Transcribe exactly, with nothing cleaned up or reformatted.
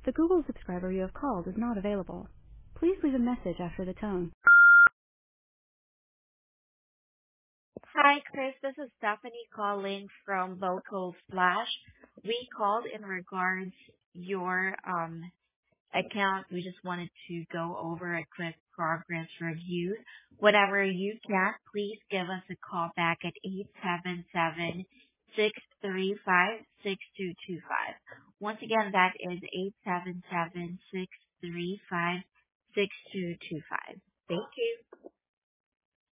The Google subscriber you have called is not available. Please leave a message after the tone. Hi, Chris. This is Stephanie calling from Local Flash. We called in regards your um account. We just wanted to go over a quick progress review. Whenever you can, please give us a call back at eight seven seven, six three five, six two two five. Once again, that is eight seven seven, six three five, six two two five. Thank you.